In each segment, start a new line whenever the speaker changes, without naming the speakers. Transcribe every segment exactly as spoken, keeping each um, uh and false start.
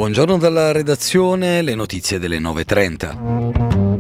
Buongiorno dalla redazione, le notizie delle nove e trenta.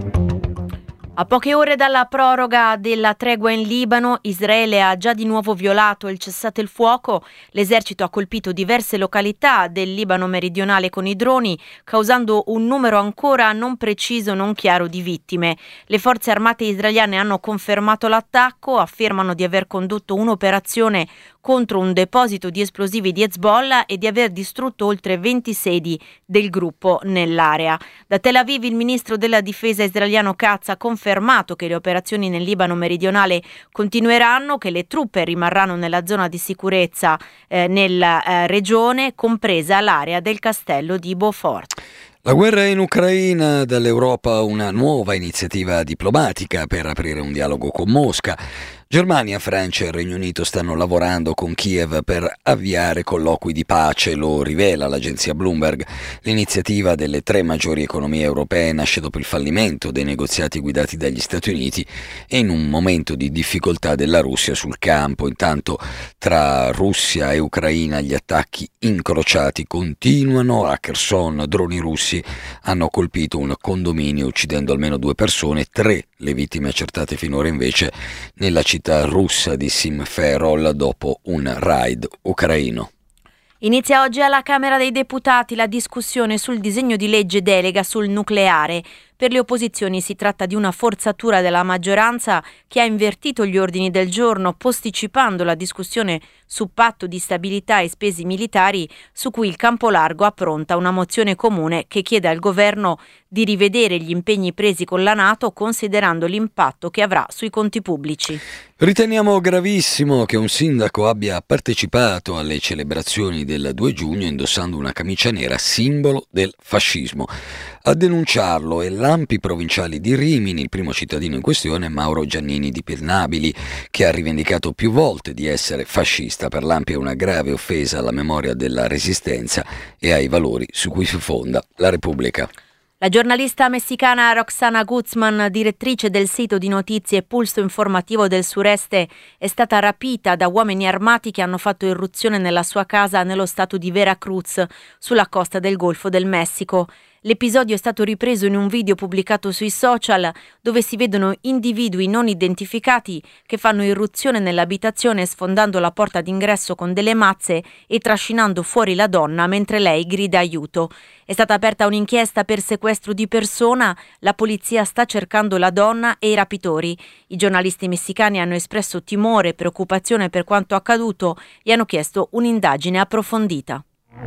A poche ore dalla proroga della tregua in Libano, Israele ha già di nuovo violato il cessate il fuoco. L'esercito ha colpito diverse località del Libano meridionale con i droni, causando un numero ancora non preciso, non chiaro di vittime. Le forze armate israeliane hanno confermato l'attacco, affermano di aver condotto un'operazione contro un deposito di esplosivi di Hezbollah e di aver distrutto oltre venti sedi del gruppo nell'area. Da Tel Aviv il ministro della difesa israeliano Katz ha confermato che le operazioni nel Libano meridionale continueranno, che le truppe rimarranno nella zona di sicurezza eh, nella eh, regione, compresa l'area del castello di Beaufort.
La guerra in Ucraina, dall'Europa una nuova iniziativa diplomatica per aprire un dialogo con Mosca. Germania, Francia e il Regno Unito stanno lavorando con Kiev per avviare colloqui di pace, lo rivela l'agenzia Bloomberg. L'iniziativa delle tre maggiori economie europee nasce dopo il fallimento dei negoziati guidati dagli Stati Uniti e in un momento di difficoltà della Russia sul campo. Intanto tra Russia e Ucraina gli attacchi incrociati continuano. A Kherson droni russi hanno colpito un condominio uccidendo almeno due persone, tre le vittime accertate finora invece nella città russa di Simferopol dopo un raid ucraino.
Inizia oggi alla Camera dei Deputati la discussione sul disegno di legge delega sul nucleare. Per le opposizioni si tratta di una forzatura della maggioranza che ha invertito gli ordini del giorno, posticipando la discussione su patto di stabilità e spese militari, su cui il campo largo appronta una mozione comune che chiede al governo di rivedere gli impegni presi con la NATO, considerando l'impatto che avrà sui conti pubblici.
Riteniamo gravissimo che un sindaco abbia partecipato alle celebrazioni del due giugno indossando una camicia nera, simbolo del fascismo. A denunciarlo è l'A M P I provinciali di Rimini. Il primo cittadino in questione è Mauro Giannini di Pennabili, che ha rivendicato più volte di essere fascista. Per l'A M P I è una grave offesa alla memoria della Resistenza e ai valori su cui si fonda la Repubblica.
La giornalista messicana Roxana Guzman, direttrice del sito di notizie Pulso Informativo del Sureste, è stata rapita da uomini armati che hanno fatto irruzione nella sua casa nello stato di Veracruz, sulla costa del Golfo del Messico. L'episodio è stato ripreso in un video pubblicato sui social, dove si vedono individui non identificati che fanno irruzione nell'abitazione sfondando la porta d'ingresso con delle mazze e trascinando fuori la donna mentre lei grida aiuto. È stata aperta un'inchiesta per sequestro di persona, la polizia sta cercando la donna e i rapitori. I giornalisti messicani hanno espresso timore e preoccupazione per quanto accaduto e hanno chiesto un'indagine approfondita.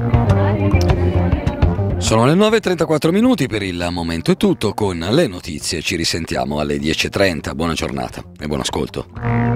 Sono le nove e trentaquattro minuti, per il momento è tutto. Con le notizie ci risentiamo alle dieci e trenta. Buona giornata e buon ascolto.